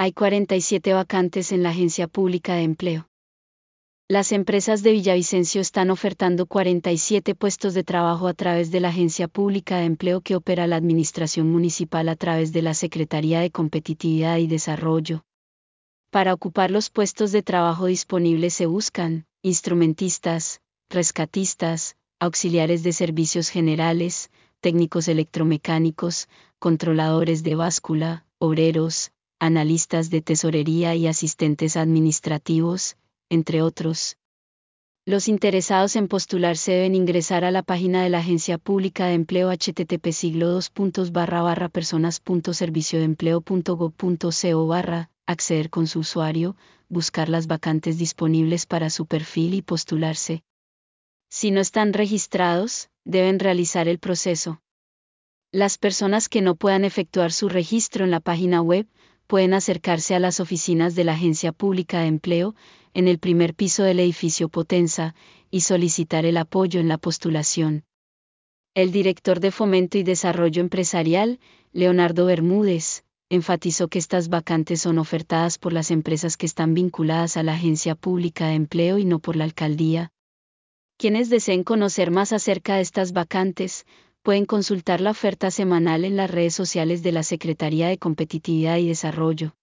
Hay 47 vacantes en la Agencia Pública de Empleo. Las empresas de Villavicencio están ofertando 47 puestos de trabajo a través de la Agencia Pública de Empleo que opera la Administración Municipal a través de la Secretaría de Competitividad y Desarrollo. Para ocupar los puestos de trabajo disponibles se buscan instrumentistas, rescatistas, auxiliares de servicios generales, técnicos electromecánicos, controladores de báscula, obreros, analistas de tesorería y asistentes administrativos, entre otros. Los interesados en postularse deben ingresar a la página de la Agencia Pública de Empleo http://personas.serviciodeempleo.gov.co/ acceder con su usuario, buscar las vacantes disponibles para su perfil y postularse. Si no están registrados, deben realizar el proceso. Las personas que no puedan efectuar su registro en la página web, pueden acercarse a las oficinas de la Agencia Pública de Empleo, en el primer piso del edificio Potenza, y solicitar el apoyo en la postulación. El director de Fomento y Desarrollo Empresarial, Leonardo Bermúdez, enfatizó que estas vacantes son ofertadas por las empresas que están vinculadas a la Agencia Pública de Empleo y no por la alcaldía. Quienes deseen conocer más acerca de estas vacantes, pueden consultar la oferta semanal en las redes sociales de la Secretaría de Competitividad y Desarrollo.